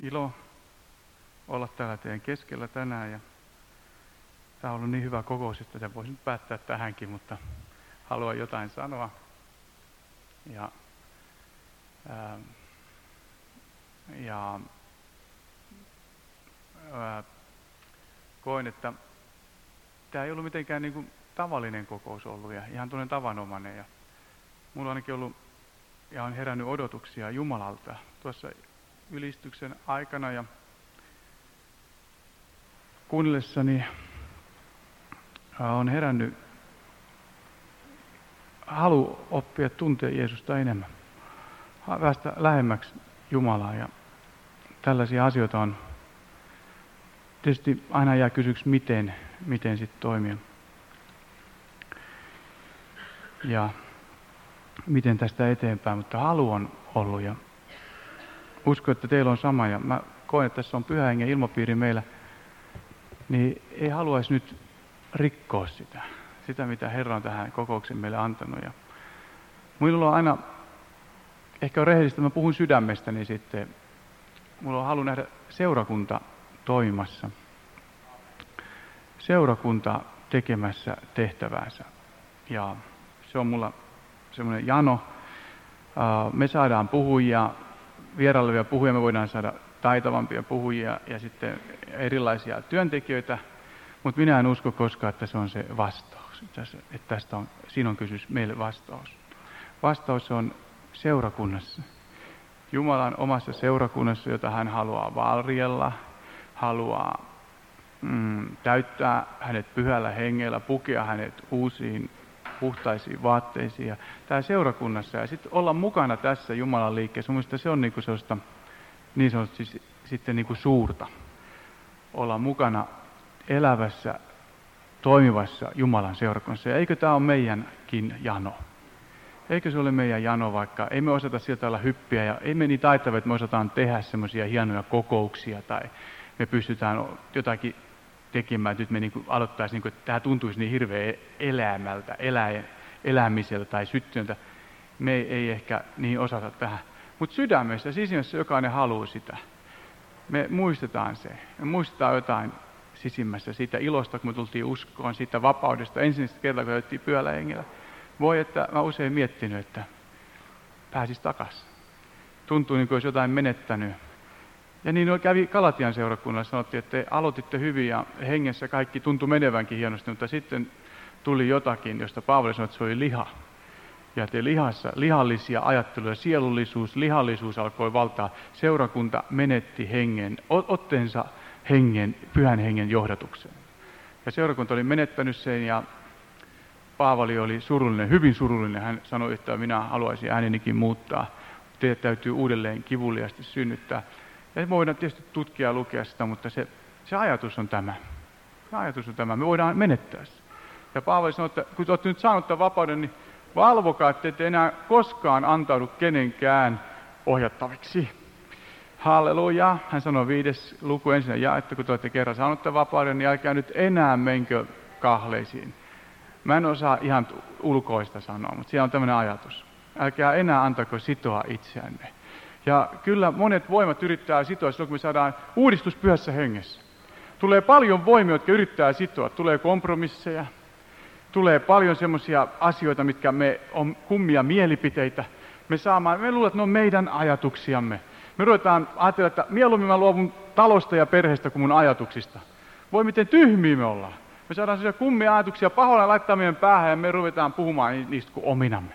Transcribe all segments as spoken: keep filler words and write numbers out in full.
ilo olla täällä teidän keskellä tänään. Ja tämä on ollut niin hyvä kokous, että sen voisin päättää tähänkin, mutta haluan jotain sanoa. Ja, ää, ja ää, koen, että tämä ei ollut mitenkään niin kuin tavallinen kokous ollut ja ihan tuollainen tavanomainen. Ja mulla on ainakin ollut ja on herännyt odotuksia Jumalalta tuossa ylistyksen aikana ja kuunnellessani on herännyt halu oppia tuntea Jeesusta enemmän, päästä lähemmäksi Jumalaa ja tällaisia asioita on. Tietysti aina jää kysyksi, miten, miten sitten toimia ja miten tästä eteenpäin, mutta halu on ollut ja uskon, että teillä on sama ja mä koen, että tässä on Pyhän Hengen ilmapiiri meillä, niin ei haluaisi nyt rikkoa sitä, sitä mitä Herra on tähän kokoukseen meille antanut. Ja minulla on aina, ehkä on rehellistä, mä puhun sydämestäni niin sitten, mulla on halu nähdä seurakunta toimimassa, seurakunta tekemässä tehtäväänsä ja se on mulla semmoinen jano. Me saadaan puhujia, vierailevia puhujia, me voidaan saada taitavampia puhujia ja sitten erilaisia työntekijöitä, mutta minä en usko koskaan, että se on se vastaus. Että tästä on, siinä on kysymys meille vastaus. Vastaus on seurakunnassa. Jumalan omassa seurakunnassa, jota hän haluaa varjella, haluaa mm, täyttää hänet pyhällä hengellä, pukea hänet uusiin puhtaisiin vaatteisiin ja täällä seurakunnassa ja sitten olla mukana tässä Jumalan liikkeessä. Mielestäni se on niinku sellaista, niin sanotusti siis, sitten niinku suurta. Olla mukana elävässä, toimivassa Jumalan seurakunnassa. Ja eikö tämä ole meidänkin jano? Eikö se ole meidän jano, vaikka ei me osata sieltä olla hyppiä ja ei me niin taitavia, että me osataan tehdä semmoisia hienoja kokouksia tai me pystytään jotakin tekemään, että nyt me niin kuin aloittaisiin, niin kuin, että tämä tuntuisi niin hirveän elämältä, elä, elämiseltä tai syttyöltä. Me ei, ei ehkä niin osata tähän. Mutta sydämessä, sisimmässä jokainen haluaa sitä. Me muistetaan se. Me muistetaan jotain sisimmässä siitä ilosta, kun me tultiin uskoon, siitä vapaudesta. Ensimmäistä kertaa, kun otettiin Pyhällä Hengellä. Voi, että mä usein miettinyt, että pääsis takaisin. Tuntuu niin kuin olisi jotain menettänyt. Ja niin kävi Galatian seurakunnalla, sanottiin, että te aloititte hyvin ja hengessä kaikki tuntui menevänkin hienosti, mutta sitten tuli jotakin, josta Paavali sanoi, että se oli liha. Ja te lihassa, lihallisia ajatteluja, sielullisuus, lihallisuus alkoi valtaa. Seurakunta menetti hengen, otteensa hengen, pyhän hengen johdatukseen. Ja seurakunta oli menettänyt sen ja Paavali oli surullinen, hyvin surullinen. Hän sanoi, että minä haluaisin äänenikin muuttaa. Teidät täytyy uudelleen kivuliasti synnyttää. Ja me voidaan tietysti tutkia ja lukea sitä, mutta se, se ajatus on tämä. Se ajatus on tämä. Me voidaan menettää se. Ja Paavali sanoi, että kun olette nyt saanut tämän vapauden, niin valvokaa, että ette enää koskaan antaudu kenenkään ohjattaviksi. Halleluja. Hän sanoi viides luku ensin, ja että kun te olette kerran saanut tämän vapauden, niin älkää nyt enää menkö kahleisiin. Mä en osaa ihan ulkoista sanoa, mutta siellä on tämmöinen ajatus. Älkää enää antako sitoa itseänne. Ja kyllä monet voimat yrittää sitoa silloin, kun me saadaan uudistus Pyhässä Hengessä. Tulee paljon voimia, jotka yrittää sitoa. Tulee kompromisseja. Tulee paljon semmoisia asioita, mitkä me on kummia mielipiteitä. Me saamaan, me luulen, että ne on meidän ajatuksiamme. Me ruvetaan ajatella, että mieluummin mä luovun talosta ja perheestä kuin mun ajatuksista. Voi miten tyhmiä me ollaan. Me saadaan sellaisia kummia ajatuksia pahoilla laittaa meidän päähän ja me ruvetaan puhumaan niistä kuin ominamme.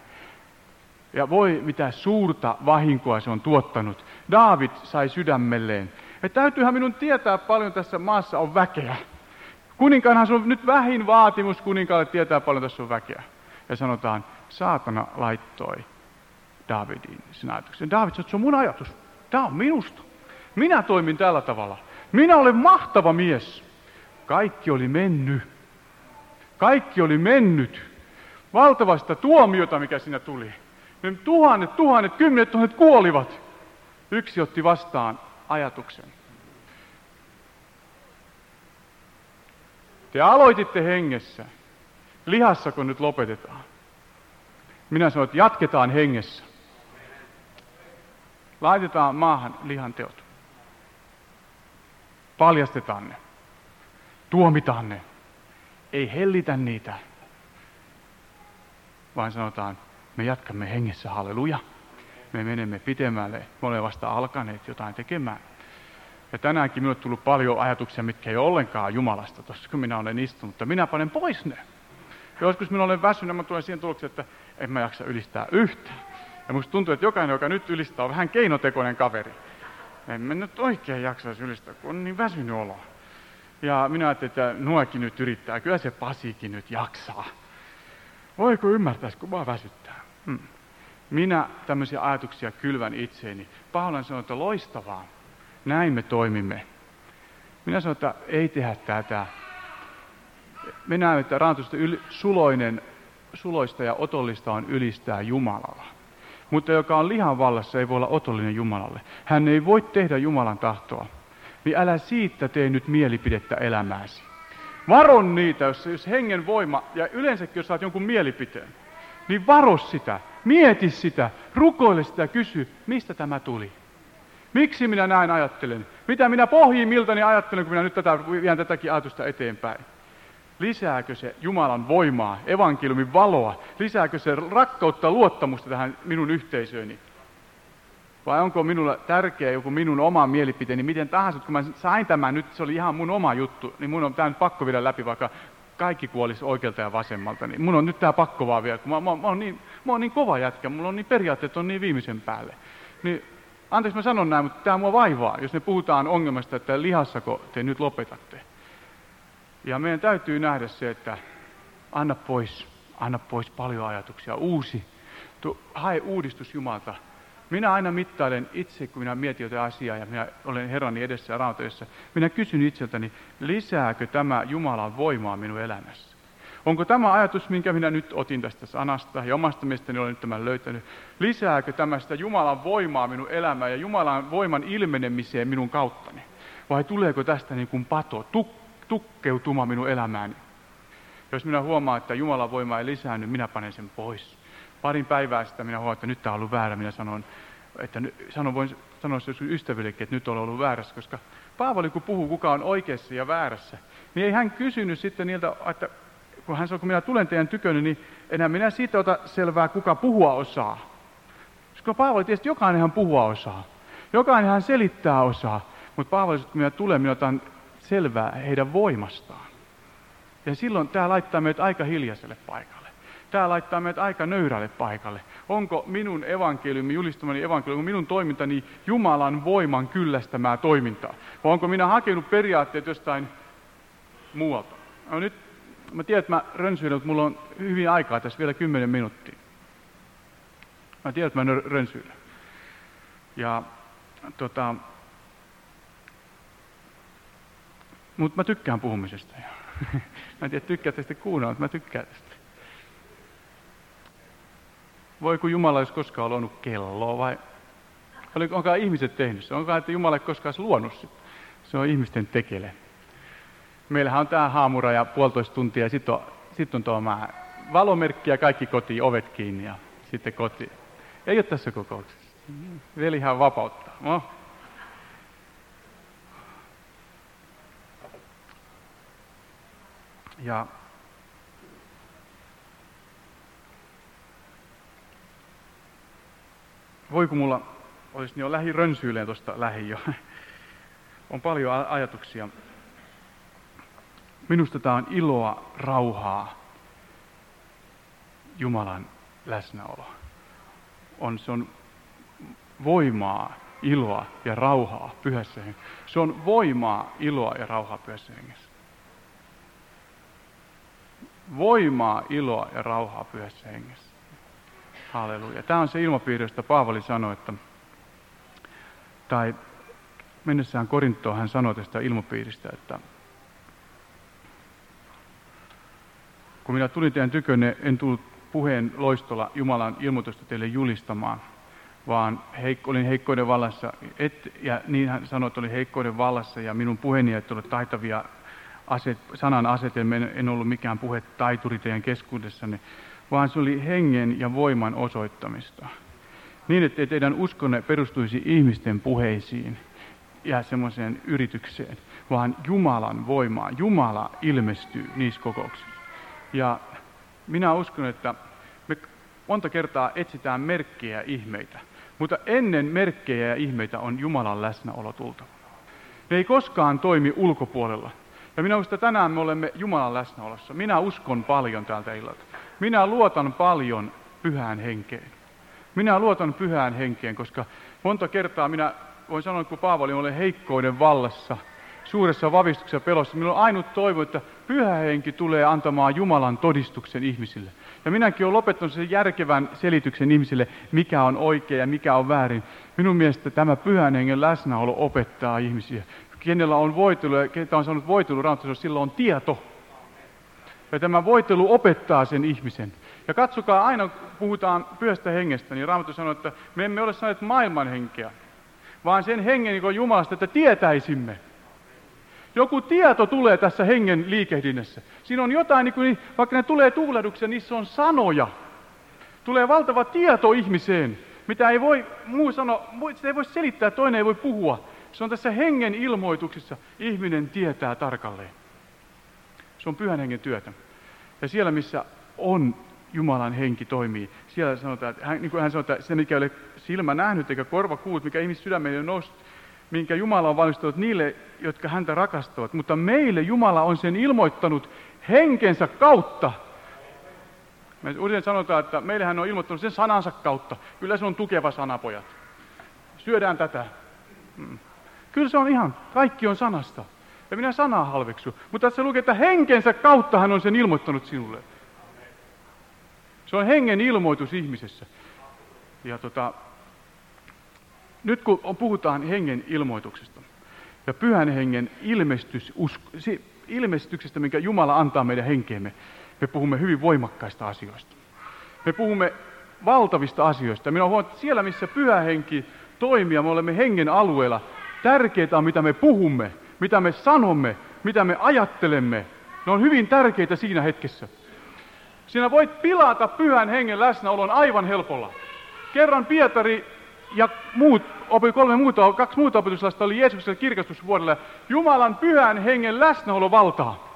Ja voi mitä suurta vahinkoa se on tuottanut. Daavid sai sydämelleen. Että täytyyhän minun tietää paljon tässä maassa on väkeä. Kuninkaanhan se on nyt vähin vaatimus kuninkaalle tietää paljon tässä on väkeä. Ja sanotaan, saatana laittoi Daavidin sen ajatuksen. Daavid sanoi, että se on mun ajatus. Tämä on minusta. Minä toimin tällä tavalla. Minä olen mahtava mies. Kaikki oli mennyt. Kaikki oli mennyt. Valtavasta tuomiota, mikä siinä tuli. Ne tuhannet, tuhannet, kymmenet tuhannet kuolivat. Yksi otti vastaan ajatuksen. Te aloititte hengessä. Lihassako nyt lopetetaan? Minä sanon, että jatketaan hengessä. Laitetaan maahan lihan teot. paljastetaan ne, tuomitaan ne, ei hellitä niitä, vaan sanotaan, me jatkamme hengessä, halleluja. Me menemme pitemmälle, me olemme vasta alkaneet jotain tekemään. Ja tänäänkin minulle on tullut paljon ajatuksia, mitkä ei ole ollenkaan Jumalasta, tuossa kun minä olen istunut, mutta minä panen pois ne. Joskus minä olen väsynyt, mä tulen siihen tulokseen, että en mä jaksa ylistää yhtään. Ja musta tuntuu, että jokainen, joka nyt ylistää, on vähän keinotekoinen kaveri. En mä nyt oikein jaksaisi ylistää, kun on niin väsynyt olo. Ja minä ajattelin, että nuokin nyt yrittää, kyllä se Pasikin nyt jaksaa. Voiko ymmärtäisi, kun vaan väsyttää? Hmm. Minä tämmöisiä ajatuksia kylvän itseeni. Paavali sanoi, että loistavaa, näin me toimimme. Minä sanon, että ei tehdä tätä. Me näemme, että Raamatusta yl- suloinen, suloista ja otollista on ylistää Jumalalla. Mutta joka on lihan vallassa, ei voi olla otollinen Jumalalle. Hän ei voi tehdä Jumalan tahtoa. Niin älä siitä tee nyt mielipidettä elämääsi. Varon niitä, jos, jos hengen voima, ja yleensäkin jos saat jonkun mielipiteen, niin varo sitä, mieti sitä, rukoile sitä ja kysy, mistä tämä tuli. Miksi minä näin ajattelen? Mitä minä pohjimmiltani ajattelen, kun minä nyt tätä, vien tätäkin ajatusta eteenpäin? Lisääkö se Jumalan voimaa, evankeliumin valoa? Lisääkö se rakkautta, luottamusta tähän minun yhteisööni? Vai onko minulla tärkeä joku minun oma mielipiteeni, miten tahansa, kun mä sain tämän nyt, se oli ihan mun oma juttu, niin mun on tämä nyt pakko viedä läpi, vaikka kaikki kuolisi oikealta ja vasemmalta. Niin mun on nyt tämä pakko vaan vielä, kun mä, mä, mä, oon niin, mä oon niin kova jätkä, mulla on niin periaatteet on niin viimeisen päälle. Niin, anteeksi mä sanon näin, mutta tämä mua vaivaa, jos me puhutaan ongelmasta, että lihassako te nyt lopetatte. Ja meidän täytyy nähdä se, että anna pois, anna pois paljon ajatuksia, uusi, tu, hae uudistus Jumalta. Minä aina mittailen itse, kun minä mietin jotain asiaa ja minä olen Herrani edessä ja Raamatussa, minä kysyn itseltäni, lisääkö tämä Jumalan voimaa minun elämässä? Onko tämä ajatus, minkä minä nyt otin tästä sanasta ja omasta mielestäni olen nyt tämän löytänyt, lisääkö tämä sitä Jumalan voimaa minun elämään ja Jumalan voiman ilmenemiseen minun kauttani? Vai tuleeko tästä niin kuin pato, tuk, tukkeutuma minun elämääni? Jos minä huomaan, että Jumalan voima ei lisäänny, minä panen sen pois. Parin päivää sitten minä huomaan, että nyt tämä on ollut väärä. Minä sanon, että sanon, voin sanoa se ystävillekin, että nyt on ollut väärässä, koska Paavali kun puhuu, kuka on oikeassa ja väärässä, niin ei hän kysynyt sitten niiltä, että kun hän sanoi, kun minä tulen teidän tykönne, niin enää minä siitä ota selvää, kuka puhua osaa. Koska Paavali tietysti, että jokainenhan puhua osaa. Jokainenhan selittää osaa. Mutta Paavali, kun minä tulen, minä otan selvää heidän voimastaan. Ja silloin tämä laittaa meidät aika hiljaiselle paikalle. Tämä laittaa meidät aika nöyrälle paikalle. Onko minun evankeliumi, julistamani evankeliumi, onko minun toimintani Jumalan voiman kyllästämää toimintaa? Vai onko minä hakenut periaatteet jostain muualta? No nyt, mä tiedän, että mä rönsyilen, mutta mulla on hyvin aikaa tässä vielä kymmenen minuuttia. Mä tiedän, että mä rönsyilen. Ja tota... Mutta mä tykkään puhumisesta. Mä en tiedä, tykkäätte sitten kuunnella, mutta mä tykkään tästä. Voi kun Jumala olisi koskaan luonut kelloa vai onkohan ihmiset tehnyt se? Onkohan, että Jumala ei koskaan luonut sitä? Se on ihmisten tekele. Meillähän on tää haamura ja puolitoista tuntia ja sitten on, sit on tuo mä valomerkki ja kaikki kotiin, ovet kiinni ja sitten kotiin. Ei ole tässä kokouksessa. Velihän vapauttaa. No. Ja voi kun mulla olisi, niin on lähi rönsyileen tuosta lähi jo. On paljon ajatuksia. Minusta tämä on iloa, rauhaa, Jumalan läsnäolo. On, se on voimaa, iloa ja rauhaa pyhässä hengessä. Se on voimaa, iloa ja rauhaa pyhässä hengessä. Voimaa, iloa ja rauhaa pyhässä hengessä. Halleluja. Tämä on se ilmapiiri, josta Paavali sanoi, että, tai mennessään Korintoon hän sanoi tästä ilmapiiristä, että kun minä tulin teidän tykönne, en tullut puheen loistolla Jumalan ilmoitusta teille julistamaan, vaan heik- olin heikkouden vallassa, et, ja niin hän sanoi, että olin heikkouden vallassa, ja minun puheeni ei ole taitavia aset, sanan asetelmia, en ollut mikään puhetaituri teidän keskuudessanne, vaan se oli hengen ja voiman osoittamista. Niin, että teidän uskonne perustuisi ihmisten puheisiin, jää semmoiseen yritykseen, vaan Jumalan voimaan. Jumala ilmestyy niissä kokouksissa. Ja minä uskon, että me monta kertaa etsitään merkkejä ja ihmeitä, mutta ennen merkkejä ja ihmeitä on Jumalan läsnäolo tultava. Ne ei koskaan toimi ulkopuolella. Ja minä uskon, että tänään me olemme Jumalan läsnäolossa. Minä uskon paljon tältä illalta. Minä luotan paljon Pyhään Henkeen. Minä luotan Pyhään Henkeen, koska monta kertaa minä voin sanoa, että kun Paavali olen heikkouden vallassa, suuressa vavistuksessa pelossa, minulla on ainut toivo, että Pyhä Henki tulee antamaan Jumalan todistuksen ihmisille. Ja minäkin olen lopettanut sen järkevän selityksen ihmisille, mikä on oikein ja mikä on väärin. Minun mielestä tämä Pyhän Hengen läsnäolo opettaa ihmisiä. Kenellä on voitelu ja ketä on saanut voitelu Raamatussa, sillä on tieto. Ja tämä voitelu opettaa sen ihmisen. Ja katsokaa, aina kun puhutaan Pyhästä Hengestä, niin Raamattu sanoo, että me emme ole saaneet maailman henkeä, vaan sen hengen niin kuin Jumalasta, että tietäisimme. Joku tieto tulee tässä hengen liikehdinnässä. Siinä on jotain, niin kuin, vaikka ne tulee tuulehduksia, niissä on sanoja. Tulee valtava tieto ihmiseen, mitä ei voi muu sanoa, sitä ei voi selittää, toinen ei voi puhua. Se on tässä hengen ilmoituksessa, ihminen tietää tarkalleen. Se on Pyhän Hengen työtä. Ja siellä, missä on Jumalan henki toimii, siellä sanotaan, että hän, niin kuin hän sanoo, että se mikä ei ole silmä nähnyt eikä korva kuullut, mikä ihmis sydämeen on noussut, minkä Jumala on valmistanut niille, jotka häntä rakastavat. Mutta meille Jumala on sen ilmoittanut henkensä kautta. Me usein sanotaan, että meille hän on ilmoittanut sen sanansa kautta. Kyllä se on tukeva sana, pojat. Syödään tätä. Hmm. Kyllä se on ihan, kaikki on sanasta. Ja minä sanaa halveksu. Mutta tässä lukee, että henkensä kautta hän on sen ilmoittanut sinulle. Se on hengen ilmoitus ihmisessä. Ja tota, nyt kun puhutaan hengen ilmoituksesta ja Pyhän Hengen ilmestys, usko, ilmestyksestä, minkä Jumala antaa meidän henkeemme, me puhumme hyvin voimakkaista asioista. Me puhumme valtavista asioista. Minä olen huomannut, että siellä, missä Pyhä Henki toimii ja me olemme hengen alueella, tärkeää on, mitä me puhumme, mitä me sanomme, mitä me ajattelemme. Ne on hyvin tärkeitä siinä hetkessä. Sinä voit pilata Pyhän Hengen läsnäolon aivan helpolla. Kerran Pietari ja muut, kolme muuta, kaksi muuta opetuslasta oli Jeesukselle kirkastusvuodelle Jumalan Pyhän Hengen läsnäolo valtaa.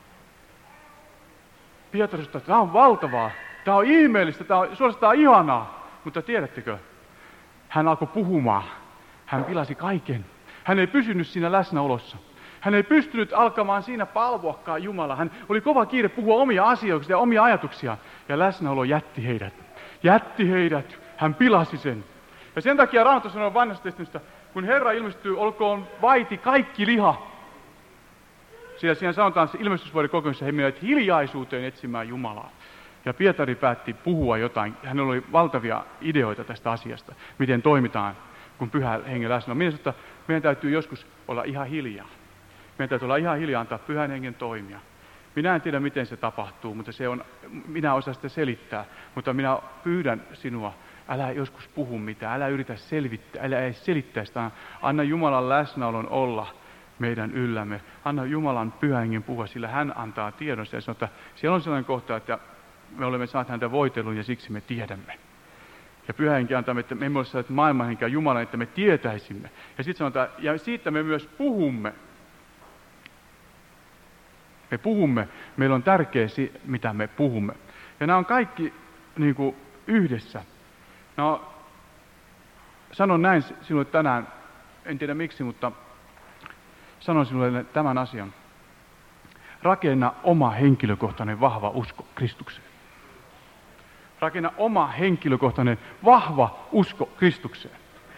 Pietari sanoi, että tämä on valtavaa, tämä on ihmeellistä, tämä on suorastaan ihanaa. Mutta tiedättekö, hän alkoi puhumaan. Hän pilasi kaiken. Hän ei pysynyt siinä läsnäolossa. Hän ei pystynyt alkamaan siinä palvoakaan Jumalaa. Hän oli kova kiire puhua omia asioita ja omia ajatuksia. Ja läsnäolo jätti heidät. Jätti heidät. Hän pilasi sen. Ja sen takia Raamattu sanoo vanhasta testamentista, kun Herra ilmestyy, olkoon vaiti kaikki liha. Sillä siinä sanotaan se ilmestysvuoden kokemuksessa, he menivät hiljaisuuteen etsimään Jumalaa. Ja Pietari päätti puhua jotain. Hänellä oli valtavia ideoita tästä asiasta, miten toimitaan, kun Pyhä Hengen läsnä on. Minä sanon, että meidän täytyy joskus olla ihan hiljaa. Meidän täytyy olla ihan hiljaa, antaa Pyhän Hengen toimia. Minä en tiedä, miten se tapahtuu, mutta se on, minä osaan sitä selittää. Mutta minä pyydän sinua, älä joskus puhu mitään, älä yritä selvittää, älä edes selittää sitä. Anna Jumalan läsnäolon olla meidän yllämme. Anna Jumalan Pyhän Hengen puhua, sillä hän antaa tiedon. Ja sanoo, että siellä on sellainen kohta, että me olemme saaneet häntä voitelun ja siksi me tiedämme. Ja Pyhä Henki antaa, että me emme ole saaneet maailman henkeä Jumalan, että me tietäisimme. Ja sitten sanotaan, ja siitä me myös puhumme. Me puhumme, meillä on tärkeä, mitä me puhumme. Ja nämä on kaikki niin kuin yhdessä. No, sanon näin sinulle tänään, en tiedä miksi, mutta sanon sinulle tämän asian. Rakenna oma henkilökohtainen vahva usko Kristukseen. Rakenna oma henkilökohtainen vahva usko Kristukseen.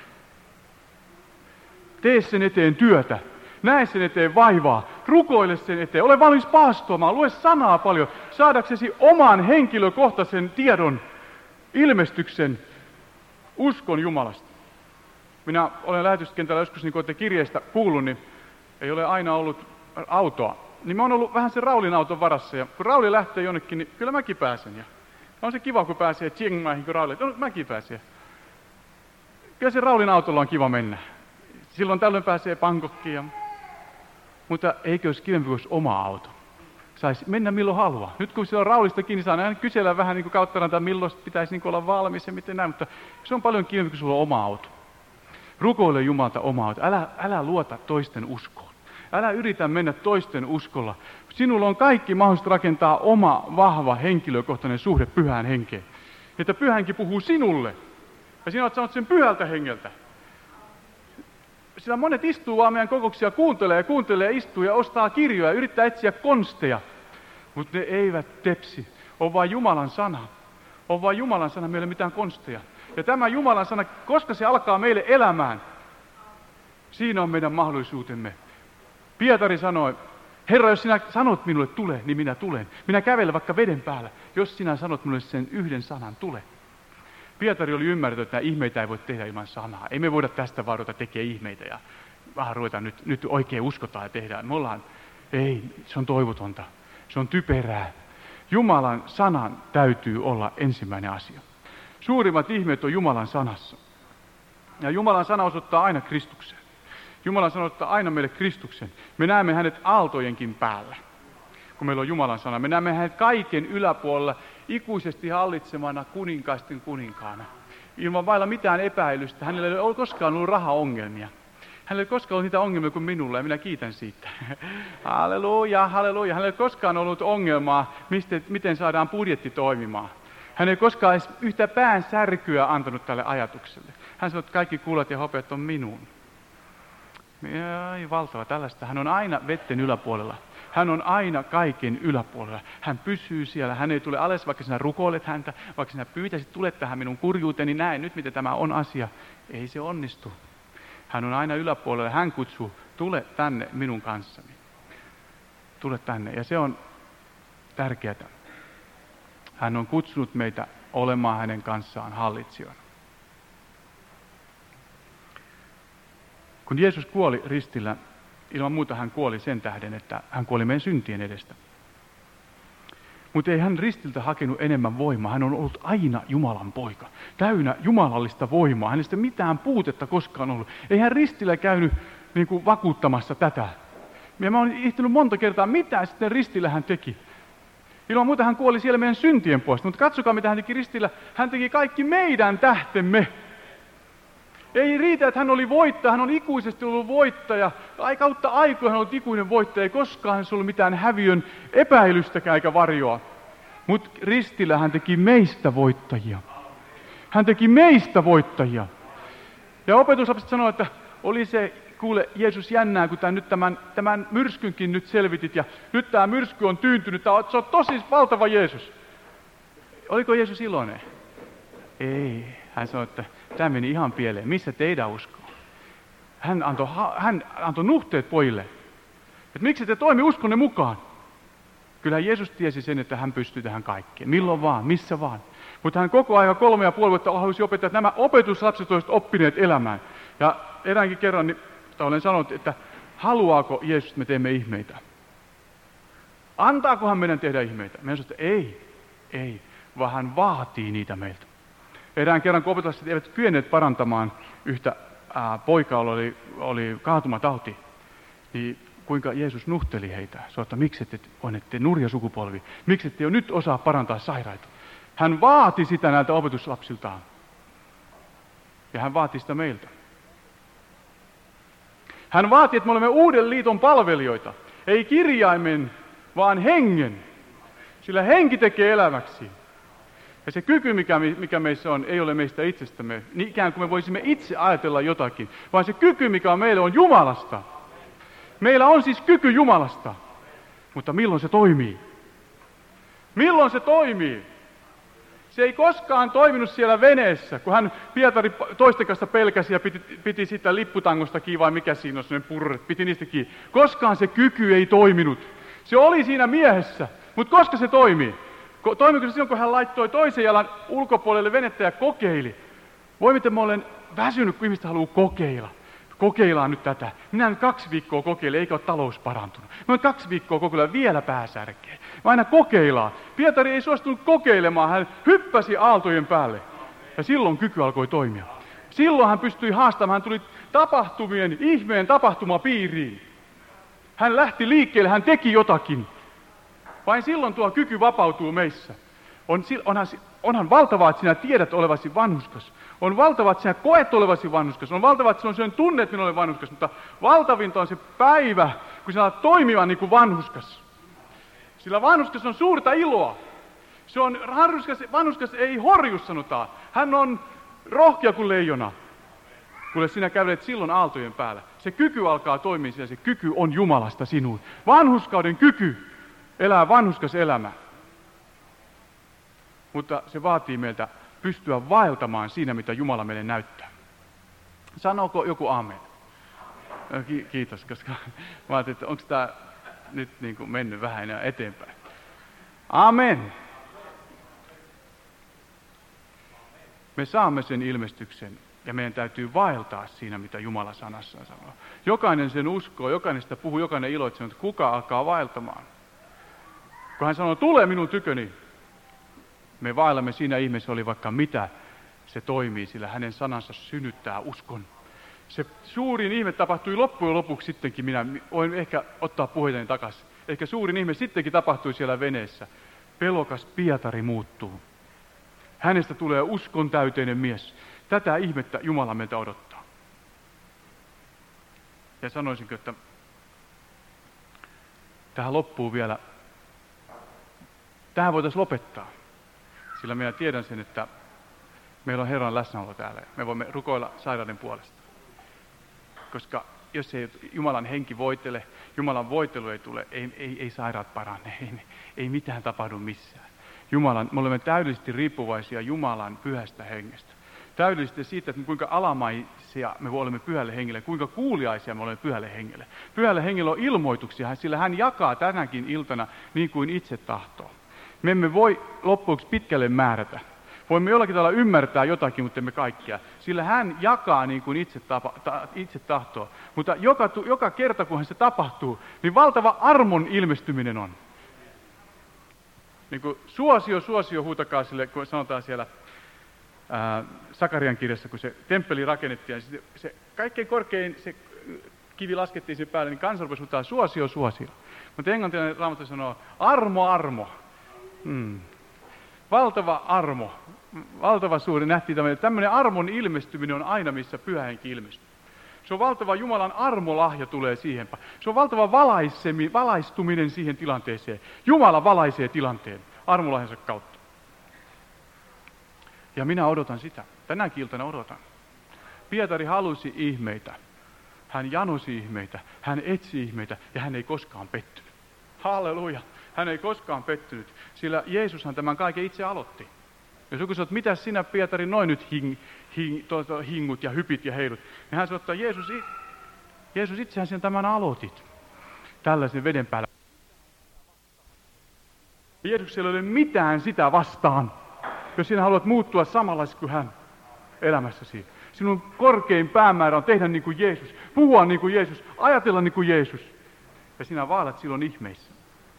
Tee sen eteen työtä. Näe sen eteen vaivaa, rukoile sen eteen, ole valmis paastoamaan, lue sanaa paljon, saadaksesi oman henkilökohtaisen tiedon, ilmestyksen, uskon Jumalasta. Minä olen lähetyskentällä joskus, niin kuin olette kirjeistä kuullut, niin ei ole aina ollut autoa. Niin mä oon ollut vähän sen Raulin auton varassa, ja kun Rauli lähtee jonnekin, niin kyllä mäkin pääsen. Ja on se kiva, kun pääsee Chiang Maihin, kun Rauli, no mäkin pääsen. Kyllä se Raulin autolla on kiva mennä. Silloin tällöin pääsee Bangkokkiin ja mutta eikö olisi kivempi, kuin oma auto? Saisi mennä milloin haluaa. Nyt kun siellä on Raulista kiinni, saa aina kysellä vähän niin kuin kautta rantaa, milloin pitäisi niin kuin olla valmis ja miten näin, mutta se on paljon kivempi, kun sulla on oma auto. Rukoile Jumalta omaa. Älä, älä luota toisten uskoon. Älä yritä mennä toisten uskolla. Sinulla on kaikki mahdollisuus rakentaa oma, vahva, henkilökohtainen suhde pyhään henkeen. Että pyhä henki puhuu sinulle. Ja sinä olet saanut sen pyhältä hengeltä. Sillä monet istuu vaan meidän kokouksia, kuuntelee ja kuuntelee ja istuu ja ostaa kirjoja ja yrittää etsiä konsteja. Mutta ne eivät tepsi. On vain Jumalan sana. On vain Jumalan sana, meillä ei ole mitään konsteja. Ja tämä Jumalan sana, koska se alkaa meille elämään, siinä on meidän mahdollisuutemme. Pietari sanoi, Herra, jos sinä sanot minulle tule, niin minä tulen. Minä kävelen vaikka veden päällä, jos sinä sanot minulle sen yhden sanan tule. Pietari oli ymmärtänyt, että ihmeitä ei voi tehdä ilman sanaa. Ei me voida tästä vaan ruveta tekemään ihmeitä ja vähän ruveta nyt, nyt oikein uskotaan ja tehdään. Me ollaan, ei, se on toivotonta. Se on typerää. Jumalan sanan täytyy olla ensimmäinen asia. Suurimmat ihmeet on Jumalan sanassa. Ja Jumalan sana osoittaa aina Kristuksen. Jumalan sana osoittaa aina meille Kristuksen. Me näemme hänet aaltojenkin päällä, kun meillä on Jumalan sana. Me näemme hänet kaiken yläpuolella ikuisesti hallitsemana kuninkaisten kuninkaana. Ilman vailla mitään epäilystä. Hänellä ei ole koskaan ollut rahaongelmia. Hänellä ei ole koskaan ollut niitä ongelmia kuin minulla, ja minä kiitän siitä. Halleluja, halleluja. Hänellä ei ole koskaan ollut ongelmaa, mistä, miten saadaan budjetti toimimaan. Hän ei koskaan edes yhtä pään särkyä antanut tälle ajatukselle. Hän sanoi, että kaikki kuulat ja hopeat on minun. Ei valtava tällaista. Hän on aina vetten yläpuolella. Hän on aina kaiken yläpuolella. Hän pysyy siellä. Hän ei tule alas, vaikka sinä rukoilet häntä, vaikka sinä pyytäisit, tule tähän minun kurjuuteeni, näen nyt, miten tämä on asia. Ei se onnistu. Hän on aina yläpuolella. Hän kutsuu, tule tänne minun kanssani. Tule tänne. Ja se on tärkeää. Hän on kutsunut meitä olemaan hänen kanssaan hallitsijoina. Kun Jeesus kuoli ristillä, ilman muuta hän kuoli sen tähden, että hän kuoli meidän syntien edestä. Mutta ei hän ristiltä hakenut enemmän voimaa. Hän on ollut aina Jumalan poika, täynnä jumalallista voimaa. Hänestä mitään puutetta koskaan ollut. Ei hän ristillä käynyt niin kuin vakuuttamassa tätä. Ja mä olen ihtellyt monta kertaa, mitä sitten ristillä hän teki. Ilman muuta hän kuoli siellä meidän syntien puolesta. Mutta katsokaa, mitä hän teki ristillä. Hän teki kaikki meidän tähtemme. Ei riitä, että hän oli voittaja, hän on ikuisesti ollut voittaja. Kautta aikoina hän on ollut ikuinen voittaja, ei koskaan se ollut mitään häviön epäilystäkään eikä varjoa. Mutta ristillä hän teki meistä voittajia. Hän teki meistä voittajia. Ja opetuslapset sanoo, että oli se, kuule Jeesus jännää, kun tämän, nyt tämän, tämän myrskynkin nyt selvitit ja nyt tämä myrsky on tyyntynyt, tämä on, se on tosi valtava Jeesus. Oliko Jeesus iloinen? Ei. Hän sanoi, että tämä meni ihan pieleen. Missä teidän usko? Hän antoi, hän antoi nuhteet pojille. Että miksi te toimi uskonne mukaan? Kyllähän Jeesus tiesi sen, että hän pystyy tähän kaikkeen. Milloin vaan, missä vaan. Mutta hän koko ajan kolme ja puoli vuotta halusi opettaa, että nämä opetuslapset olisivat oppineet elämään. Ja eräänkin kerran niin, olen sanonut, että haluaako Jeesus, että me teemme ihmeitä? Antaakohan meidän tehdä ihmeitä? Meidän sanoi, että ei, ei, vaan hän vaatii niitä meiltä. Erään kerran, kun opetuslapset eivät kyenneet parantamaan yhtä ää, poikaa, oli, oli kaatumatauti, niin kuinka Jeesus nuhteli heitä. Sanoi, että miksi ette voineet te nurja sukupolvi, miksi ette jo nyt osaa parantaa sairaita. Hän vaati sitä näiltä opetuslapsiltaan. Ja hän vaati sitä meiltä. Hän vaati, että me olemme uuden liiton palvelijoita. Ei kirjaimen, vaan hengen. Sillä henki tekee elämäksi. Ja se kyky, mikä, mikä meissä on, ei ole meistä itsestämme, niin ikään kuin me voisimme itse ajatella jotakin, vaan se kyky, mikä on meille, on Jumalasta. Meillä on siis kyky Jumalasta, mutta milloin se toimii? Milloin se toimii? Se ei koskaan toiminut siellä veneessä, kun hän Pietari toisten kanssa pelkäsi ja piti, piti sitä lipputangosta kiinni, vai mikä siinä on sellainen purre, piti niistä kiinni. Koskaan se kyky ei toiminut. Se oli siinä miehessä, mutta koska se toimii? Toimiko se silloin, kun hän laittoi toisen jalan ulkopuolelle venettä ja kokeili? Voi miten mä olen väsynyt, kun ihmiset haluaa kokeilla. Kokeillaan nyt tätä. Minä nyt kaksi viikkoa kokeilen, eikä ole talous parantunut. Mä nyt kaksi viikkoa kokeillaan, vielä pääsärkeä. Mä aina kokeillaan. Pietari ei suostunut kokeilemaan, hän hyppäsi aaltojen päälle. Ja silloin kyky alkoi toimia. Silloin hän pystyi haastamaan, hän tuli tapahtumien, ihmeen tapahtumapiiriin. Hän lähti liikkeelle, hän teki jotakin. Vain silloin tuo kyky vapautuu meissä. On, onhan, onhan valtavaa, että sinä tiedät olevasi vanhuskas. On valtava, että sinä koet olevasi vanhurskas. On valtava, että sinulla on sellainen tunne, että minä olen vanhurskas. Mutta valtavinta on se päivä, kun sinä olet toimiva niin kuin vanhurskas. Sillä vanhurskas on suurta iloa. Se on, vanhurskas, vanhurskas ei horju, sanotaan. Hän on rohkea kuin leijona. Kuule, sinä kävelet silloin aaltojen päällä. Se kyky alkaa toimia, sillä se kyky on Jumalasta sinuun. Vanhurskauden kyky elää vanhurskas elämä. Mutta se vaatii meiltä pystyä vaeltamaan siinä, mitä Jumala meille näyttää. Sanooko joku amen? Ki- kiitos, koska mä ajattelin, että onko tämä nyt niin kuin mennyt vähän enää eteenpäin. Amen. Me saamme sen ilmestyksen ja meidän täytyy vaeltaa siinä, mitä Jumala sanassaan sanoo. Jokainen sen uskoo, jokainen sitä puhuu, jokainen iloitsee, että kuka alkaa vaeltamaan. Kun hän sanoo, tule minun tyköni, me vaellamme siinä ihmeessä oli vaikka mitä, se toimii, sillä hänen sanansa synnyttää uskon. Se suurin ihme tapahtui loppujen lopuksi sittenkin, minä voin ehkä ottaa puheitani takaisin. Ehkä suurin ihme sittenkin tapahtui siellä veneessä. Pelokas Pietari muuttuu. Hänestä tulee uskon täyteinen mies. Tätä ihmettä Jumala meiltä odottaa. Ja sanoisinko, että tähän loppuu vielä, tähän voitaisiin lopettaa. Sillä minä tiedän sen, että meillä on Herran läsnäolo täällä. Me voimme rukoilla sairauden puolesta. Koska jos ei Jumalan henki voitele, Jumalan voitelu ei tule, ei, ei, ei sairaat parane, ei, ei mitään tapahdu missään. Jumalan, me olemme täydellisesti riippuvaisia Jumalan pyhästä hengestä. Täydellisesti siitä, että kuinka alamaisia me olemme pyhälle hengelle, kuinka kuuliaisia me olemme pyhälle hengelle. Pyhälle hengelle on ilmoituksia, sillä hän jakaa tänäkin iltana niin kuin itse tahtoo. Me emme voi loppuksi pitkälle määrätä. Voimme jollakin tavalla ymmärtää jotakin, mutta emme kaikkia. Sillä hän jakaa niin kuin itse, tapa, ta, itse tahtoo. Mutta joka, joka kerta, kun se tapahtuu, niin valtava armon ilmestyminen on. Niin kuin suosio, suosio, huutakaa sille, kun sanotaan siellä ää, Sakarian kirjassa, kun se temppeli rakennettiin, ja se, se kaikkein korkein se kivi laskettiin sen päälle, niin kansa rupesi huutaa suosio, suosio. Mutta englantilainen Raamattu sanoo armo, armo. Hmm. Valtava armo, valtava suuri, nähtiin tämmöinen, tämmöinen armon ilmestyminen on aina, missä pyhä henki ilmestyy. Se on valtava Jumalan armolahja tulee siihen. Se on valtava valaistuminen siihen tilanteeseen. Jumala valaisee tilanteen armolahjansa kautta. Ja minä odotan sitä. Tänäkin iltana odotan. Pietari halusi ihmeitä. Hän janosi ihmeitä. Hän etsi ihmeitä ja hän ei koskaan pettynyt. Halleluja. Hän ei koskaan pettynyt, sillä Jeesushan tämän kaiken itse aloitti. Jos joku sanoo, että mitä sinä Pietari noin nyt hing, hing, to, to, hingut ja hypit ja heilut, niin hän sanoo, että Jeesus, Jeesus itsehän sen tämän aloitit. Tällaisen veden päällä. Jeesuksella ei ole mitään sitä vastaan, jos sinä haluat muuttua samanlaisesti kuin hän elämässäsi. Sinun korkein päämäärä on tehdä niin kuin Jeesus, puhua niin kuin Jeesus, ajatella niin kuin Jeesus. Ja sinä vaellat silloin ihmeissä.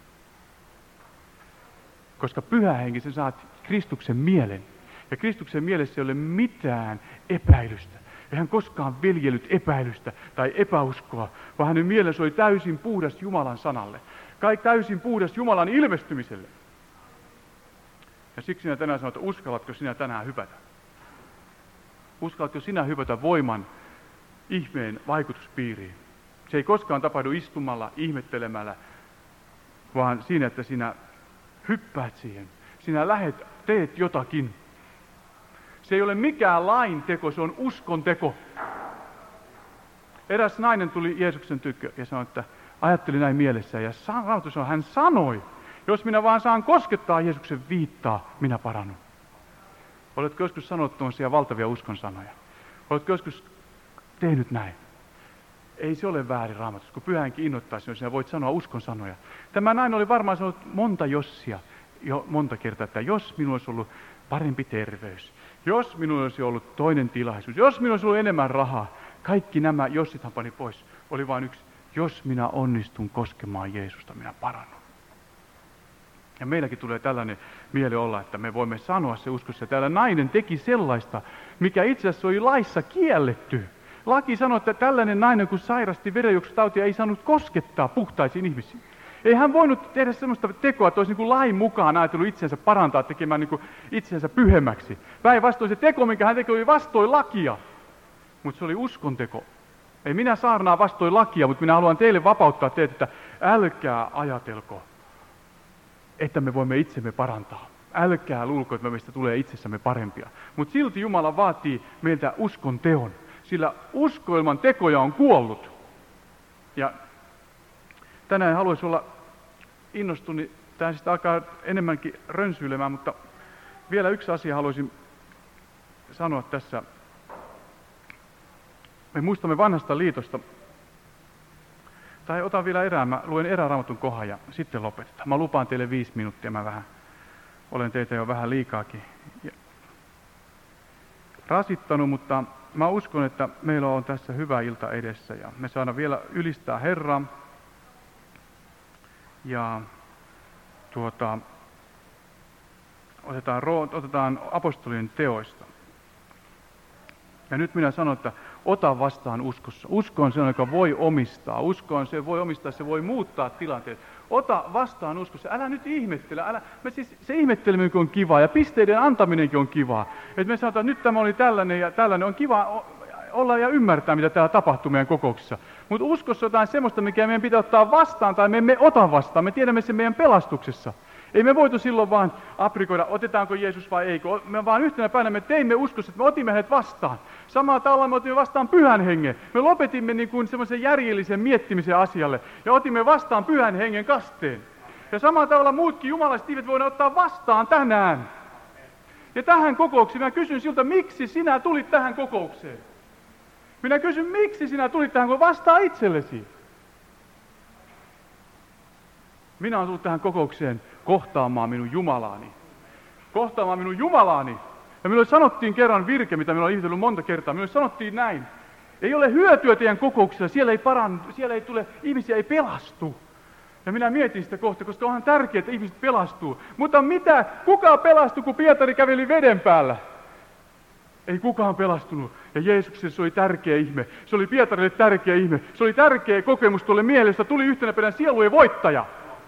Koska pyhä henki, sä saat Kristuksen mielen. Ja Kristuksen mielessä ei ole mitään epäilystä. Ei hän koskaan viljellyt epäilystä tai epäuskoa, vaan hänen mielensä oli täysin puhdas Jumalan sanalle. Kai täysin puhdas Jumalan ilmestymiselle. Ja siksi sinä tänään sanot, että uskallatko sinä tänään hypätä? Uskallatko sinä hypätä voiman ihmeen vaikutuspiiriin? Se ei koskaan tapahdu istumalla, ihmettelemällä, vaan siinä, että sinä hyppäät siihen. Sinä lähet, teet jotakin. Se ei ole mikään lain teko, se on uskon teko. Eräs nainen tuli Jeesuksen tykö ja sanoi, että ajatteli näin mielessä. Ja sanoi, hän sanoi, jos minä vaan saan koskettaa Jeesuksen viittaa, minä parannun. Oletko joskus sanonut tuollaisia valtavia uskon sanoja? Oletko joskus tehnyt näin? Ei se ole väärin Raamatussa, kun Pyhä Henki innoittaa sinua, sinä voit sanoa uskon sanoja. Tämä nainen oli varmaan sanonut monta jossia jo monta kertaa, että jos minulla olisi ollut parempi terveys, jos minulla olisi ollut toinen tilaisuus, jos minulla olisi ollut enemmän rahaa, kaikki nämä jossithan pani pois. Oli vain yksi, jos minä onnistun koskemaan Jeesusta, minä parannun. Ja meilläkin tulee tällainen mieli olla, että me voimme sanoa se uskossa. Täällä nainen teki sellaista, mikä itse asiassa oli laissa kielletty. Laki sanoi, että tällainen nainen, kun sairasti verenjuoksutautia, ei saanut koskettaa puhtaisiin ihmisiin. Ei hän voinut tehdä semmoista tekoa, että olisi niin kuin lain mukaan ajatellut itsensä parantaa tekemään niin kuin itsensä pyhemmäksi. Päinvastoin se teko, minkä hän teki, oli vastoin lakia. Mutta se oli uskonteko. Ei minä saarnaa vastoin lakia, mutta minä haluan teille vapauttaa teitä, että älkää ajatelko, että me voimme itsemme parantaa. Älkää luulko, että meistä tulee itsessämme parempia. Mutta silti Jumala vaatii meiltä uskon teon, sillä usko ilman tekoja on kuollut. Ja tänään haluaisin olla innostunut, tämä sitten alkaa enemmänkin rönsyilemään, mutta vielä yksi asia haluaisin sanoa tässä. Me muistamme vanhasta liitosta, tai otan vielä erään, mä luen erään Raamatun kohdan ja sitten lopetetaan. Mä lupaan teille viisi minuuttia, mä vähän, olen teitä jo vähän liikaakin rasittanut, mutta mä uskon, että meillä on tässä hyvä ilta edessä ja me saadaan vielä ylistää Herraa. Ja tuota, otetaan, otetaan apostolien teoista. Ja nyt minä sanon, että ota vastaan uskossa. Usko on se, joka voi omistaa. Usko on se, voi omistaa, se voi muuttaa tilanteet. Ota vastaan uskossa. Älä nyt ihmettele. Älä, me siis, se ihmetteleminen on kivaa ja pisteiden antaminenkin on kivaa. Että me sanotaan, että nyt tämä oli tällainen ja tällainen. On kiva olla ja ymmärtää, mitä täällä tapahtuu meidän kokouksissa. Mutta uskossa on jotain semmoista, mikä meidän pitää ottaa vastaan tai me emme ota vastaan. Me tiedämme sen meidän pelastuksessa. Ei me voitu silloin vaan aprikoida, otetaanko Jeesus vai ei. Me vaan yhtenä päivänä me teimme uskossa, että me otimme hänet vastaan. Samalla tavalla me otimme vastaan Pyhän Hengen. Me lopetimme niin kuin semmoisen järjellisen miettimisen asialle ja otimme vastaan Pyhän Hengen kasteen. Ja samalla tavalla muutkin jumalaiset ihmiset voidaan ottaa vastaan tänään. Ja tähän kokoukseen minä kysyn siltä, miksi sinä tulit tähän kokoukseen? Minä kysyn, miksi sinä tulit tähän, kun vastaa itsellesi. Minä olen tullut tähän kokoukseen kohtaamaan minun Jumalaani. Kohtaamaan minun Jumalaani. Ja minulle sanottiin kerran virke, mitä minulla on ihmetellyt monta kertaa. Minulle sanottiin näin. Ei ole hyötyä teidän kokouksilla, siellä ei parannu, siellä ei tule, ihmisiä ei pelastu. Ja minä mietin sitä kohta, koska onhan tärkeää, että ihmiset pelastuu. Mutta mitä? Kuka pelastui, kun Pietari käveli veden päällä? Ei kukaan pelastunut. Ja Jeesukselle se oli tärkeä ihme. Se oli Pietarille tärkeä ihme. Se oli tärkeä kokemus tuolle miehelle, josta tuli yhtenä päivänä sielujen voittaja.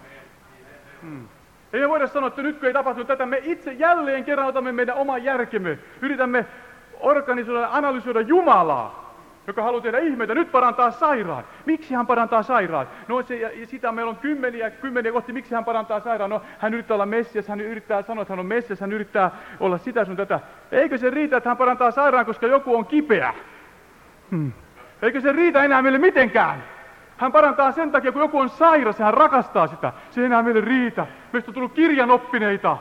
Hmm. Ei me voida sanoa, että nyt kun ei tapahtunut tätä, me itse jälleen kerran otamme meidän oman järkemme. Yritämme organisoida ja analysoida Jumalaa, joka haluaa tehdä ihmeitä. Nyt parantaa sairaan. Miksi hän parantaa sairaan? No se, ja sitä meillä on kymmeniä, kymmeniä kohti, miksi hän parantaa sairaan. No hän yrittää olla Messias, hän yrittää sanoa, että hän on Messias, hän yrittää olla sitä sun tätä. Eikö se riitä, että hän parantaa sairaan, koska joku on kipeä? Hmm. Eikö se riitä enää meille mitenkään? Hän parantaa sen takia, kun joku on sairas ja hän rakastaa sitä. Se ei enää meille riitä. Meistä on tullut kirjanoppineita.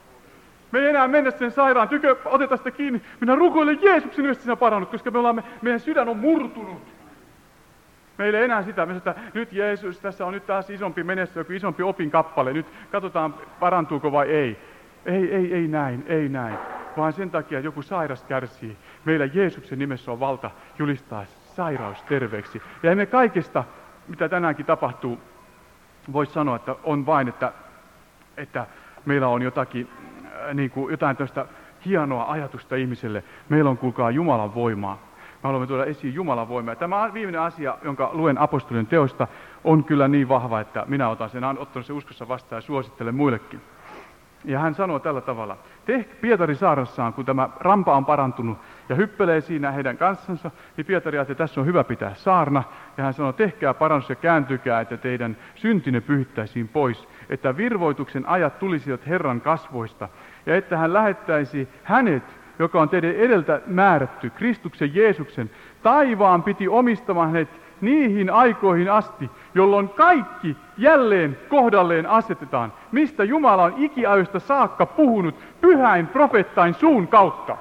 Me ei enää mennä sen sairaan tykö, oteta sitä kiinni. Minä rukoilen Jeesuksen nimessä sinä parannut, koska me ollaan, meidän sydän on murtunut. Meillä ei enää sitä. Me sanotaan, että nyt Jeesus, tässä on nyt taas isompi menestys, joku isompi opinkappale. Nyt katsotaan, parantuuko vai ei. Ei, ei, ei näin, ei näin. Vaan sen takia, että joku sairas kärsii. Meillä Jeesuksen nimessä on valta julistaa sairaus terveeksi. Ja emme kaikesta, mitä tänäänkin tapahtuu, voi sanoa, että on vain, että, että meillä on jotakin, äh, niin kuin jotain tästä hienoa ajatusta ihmiselle. Meillä on, kuulkaa, Jumalan voimaa. Me haluamme tuoda esiin Jumalan voimaa. Tämä viimeinen asia, jonka luen apostolien teosta, on kyllä niin vahva, että minä otan sen, olen ottanut sen uskossa vastaan ja suosittelen muillekin. Ja hän sanoo tällä tavalla, tehkää Pietari saarassaan, kun tämä rampa on parantunut ja hyppelee siinä heidän kanssansa, niin Pietari ajatteli, että tässä on hyvä pitää saarna. Ja hän sanoo, tehkää parannus ja kääntykää, että teidän syntinne pyhittäisiin pois, että virvoituksen ajat tulisivat Herran kasvoista ja että hän lähettäisi hänet, joka on teidän edeltä määrätty, Kristuksen Jeesuksen, taivaan piti omistamaan hänet niihin aikoihin asti, jolloin kaikki jälleen kohdalleen asetetaan, mistä Jumala on ikiajoista saakka puhunut pyhäin profeettain suun kautta.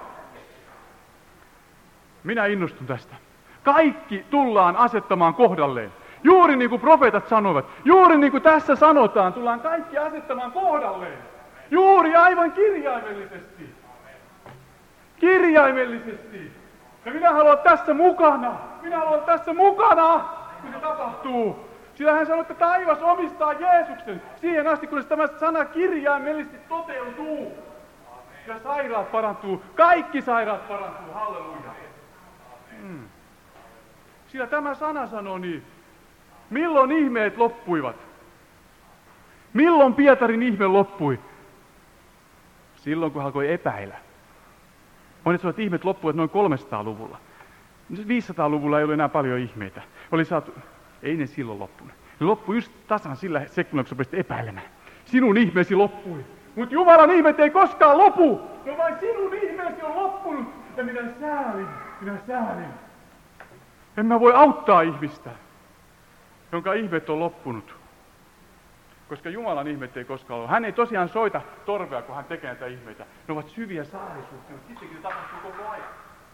Minä innostun tästä. Kaikki tullaan asettamaan kohdalleen. Juuri niin kuin profeetat sanoivat, juuri niin kuin tässä sanotaan, tullaan kaikki asettamaan kohdalleen. Juuri aivan kirjaimellisesti. Kirjaimellisesti. Ja minä haluan tässä mukana. Minä haluan tässä mukana, kun se tapahtuu. Sillä hän sanoi, että taivas omistaa Jeesuksen siihen asti, kun tämä sana kirjaimellisesti toteutuu. Ja sairaat parantuu. Kaikki sairaat parantuu. Halleluja. Hmm. Sillä tämä sana sanoo niin. Milloin ihmeet loppuivat? Milloin Pietarin ihme loppui? Silloin, kun alkoi epäillä. Monet sanovat, että ihmeet loppuivat noin kolmesataaluvulla. viisisataaluvulla ei ollut enää paljon ihmeitä. Oli saatu, ei ne silloin loppunut. Ne loppui just tasan sillä sekunnilla, kun sä epäilemään. Sinun ihmeesi loppui. Mutta Jumalan ihmeet ei koskaan lopu. No vain sinun ihmeesi on loppunut. Ja minä säälin, minä säälin. En mä voi auttaa ihmistä, jonka ihmeet on loppunut. Koska Jumalan ihmeet ei koskaan ole. Hän ei tosiaan soita torvea, kun hän tekee näitä ihmeitä. Ne ovat syviä salaisuuksia, mutta sittenkin se tapahtuu koko ajan.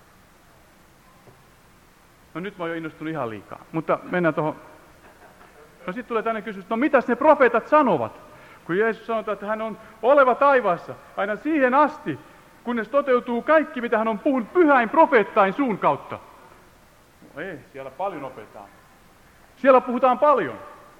No nyt mä oon jo innostunut ihan liikaa. Mutta mennään tuohon. No sitten tulee tänne kysymys, no mitäs ne profeetat sanovat? Kun Jeesus sanoo, että hän on oleva taivaassa aina siihen asti, kunnes toteutuu kaikki, mitä hän on puhunut pyhäin profeettain suun kautta. No ei, siellä paljon opetaan. Siellä puhutaan paljon.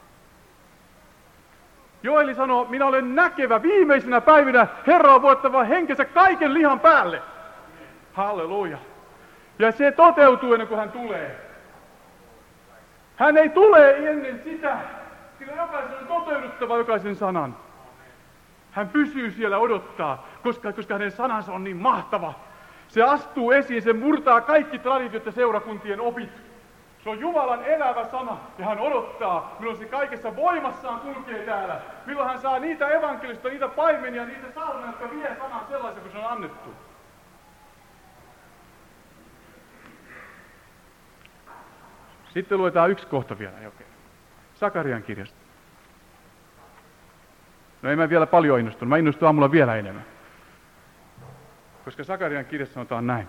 Joeli sanoo, minä olen näkevä viimeisenä päivinä, Herra on voittava henkensä kaiken lihan päälle. Halleluja. Ja se toteutuu ennen kuin hän tulee. Hän ei tule ennen sitä, sillä jokaisen on toteuduttava jokaisen sanan. Hän pysyy siellä odottaa, koska, koska hänen sanansa on niin mahtava. Se astuu esiin, se murtaa kaikki traditiot ja seurakuntien opit. Se on Jumalan elävä sana, ja hän odottaa, milloin se kaikessa voimassaan kulkee täällä. Milloin hän saa niitä evankelista, niitä paimenia, niitä saarnoja, jotka vie sanan sellaisen, kuin se on annettu. Sitten luetaan yksi kohta vielä. Okay. Sakarian kirjasta. No ei mä vielä paljon innostunut, mä innostun aamulla vielä enemmän. Koska Sakarian kirjassa sanotaan näin.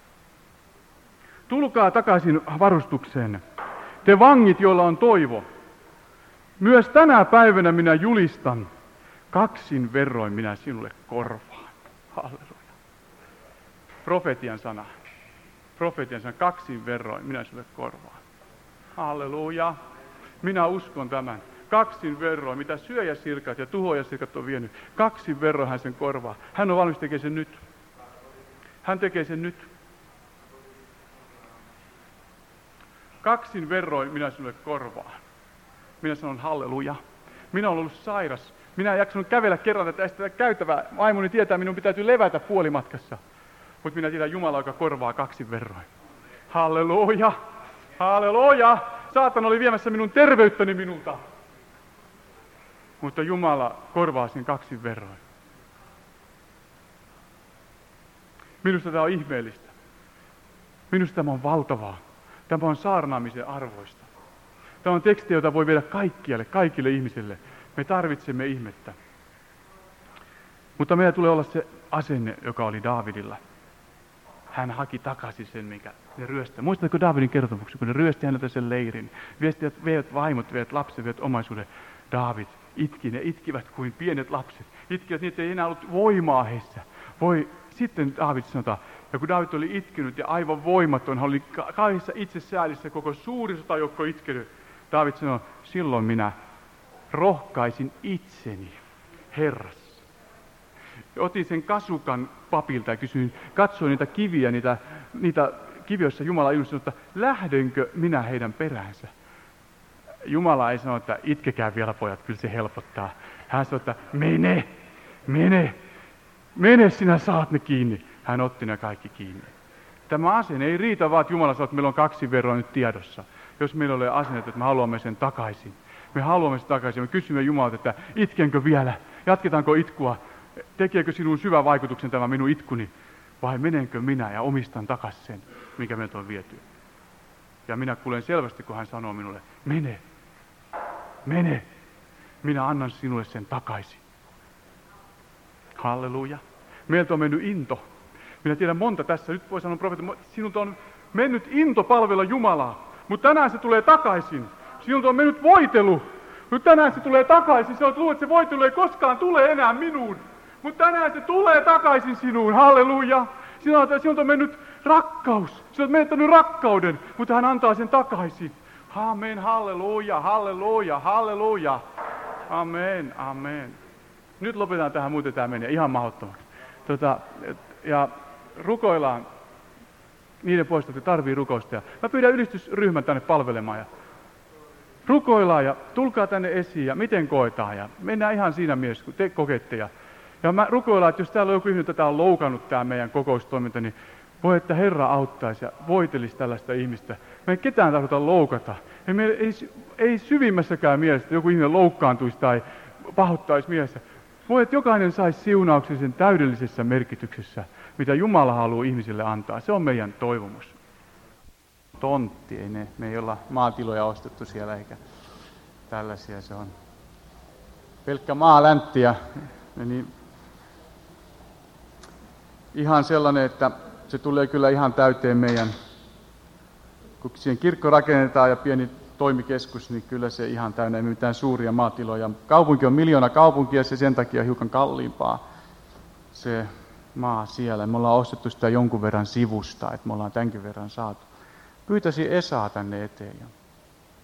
Tulkaa takaisin varustukseen, te vangit, joilla on toivo. Myös tänä päivänä minä julistan, kaksin verroin minä sinulle korvaan. Halleluja. Profetian sana. Profetian sana, kaksin verroin minä sinulle korvaan. Halleluja. Minä uskon tämän. Kaksin verroin, mitä syöjäsirkat ja tuhojasirkat on vienyt. Kaksin verroin hän sen korvaa. Hän on valmis tekemään sen nyt. Hän tekee sen nyt. Kaksin verroin minä sinulle korvaan. Minä sanon halleluja. Minä olen ollut sairas. Minä en jaksanut kävellä kerran tätä tätä käytävää. Vaimoni tietää, minun täytyy levätä puolimatkassa. Mutta minä tiedän Jumala, joka korvaa kaksin verroin. Halleluja. Halleluja. Saatan oli viemässä minun terveyttäni minulta. Mutta Jumala korvaa sen kaksin verroin. Minusta tämä on ihmeellistä. Minusta tämä on valtavaa. Tämä on saarnaamisen arvoista. Tämä on teksti, jota voi viedä kaikkialle, kaikille ihmisille. Me tarvitsemme ihmettä. Mutta meillä tulee olla se asenne, joka oli Daavidilla. Hän haki takaisin sen, minkä ne ryöstää. Muistatko Daavidin kertomuksen, kun ne ryösti häneltä sen leirin? Viestivät, veivät vaimot, veivät lapset, veivät omaisuuden. Daavid itki, ne itkivät kuin pienet lapset. Itkivät, niitä ei enää ollut voimaa heissä. Voi, sitten Daavid sanotaan, ja kun Daavid oli itkenyt ja aivan voimaton, hän oli kahdessa itsesäälissä koko suuri sotajoukko itkenyt. Daavid sanoi, silloin minä rohkaisin itseni Herrassa. Otin sen kasukan papilta ja kysyin, katsoin niitä kiviä, niitä, niitä kiviä, joissa Jumala ilmestyi, että lähdenkö minä heidän peräänsä. Jumala ei sano, että itkekää vielä pojat, kyllä se helpottaa. Hän sanoi, että mene, mene, mene sinä saat ne kiinni. Hän otti ne kaikki kiinni. Tämä asenne ei riitä vaan, että Jumala sanoo, että meillä on kaksi verroa nyt tiedossa. Jos meillä ole asenne, että me haluamme sen takaisin. Me haluamme sen takaisin. Me kysymme Jumalalta, että itkenkö vielä? Jatketaanko itkua? Tekeekö sinun syvä vaikutuksen tämä minun itkuni? Vai menenkö minä ja omistan takaisin sen, mikä meiltä on viety? Ja minä kuulen selvästi, kun hän sanoo minulle, mene, mene, minä annan sinulle sen takaisin. Halleluja. Meiltä on mennyt into. Minä tiedän monta tässä, nyt voi sanoa profeetta, sinulta on mennyt into palvella Jumalaa, mutta tänään se tulee takaisin. Sinulta on mennyt voitelu, mutta tänään se tulee takaisin. Sinä olet luullut, että se voitelu ei koskaan tule enää minuun, mutta tänään se tulee takaisin sinuun. Halleluja. Sinulta on mennyt rakkaus. Sinä olet menettänyt rakkauden, mutta hän antaa sen takaisin. Amen, halleluja, halleluja, halleluja. Amen, amen. Nyt lopetetaan tähän, muuten tämä menee ihan mahdottomaksi. Tota, ja rukoillaan niiden puolesta, että tarvii rukousta. Ja mä pyydän ylistysryhmän tänne palvelemaan. Ja rukoillaan ja tulkaa tänne esiin ja miten koetaan ja mennään ihan siinä mielessä, kun te kokette. Ja, ja mä rukoillaan, että jos täällä on joku ihminen, jota on loukannut tämä meidän kokoustoiminta, niin voi, että Herra auttaisi ja voitelisi tällaista ihmistä. Me ei ketään tarvita loukata. Ei, me, ei, ei syvimmässäkään mielessä, että joku ihminen loukkaantuisi tai pahoittaisi mielessä. Voi, että jokainen saisi siunauksen sen täydellisessä merkityksessä, mitä Jumala haluaa ihmisille antaa. Se on meidän toivomus. Tontti, ei ne, me ei olla maatiloja ostettu siellä eikä tällaisia. Se on pelkkä maaläntti ja niin ihan sellainen, että se tulee kyllä ihan täyteen meidän, kun siihen kirkko rakennetaan ja pieni toimikeskus, niin kyllä se ihan täynnä, ei mitään suuria maatiloja. Kaupunki on miljoona kaupunkia, se sen takia hiukan kalliimpaa se maa siellä. Me ollaan ostettu sitä jonkun verran sivusta, että me ollaan tämänkin verran saatu. Pyytäisin Esaa tänne eteen.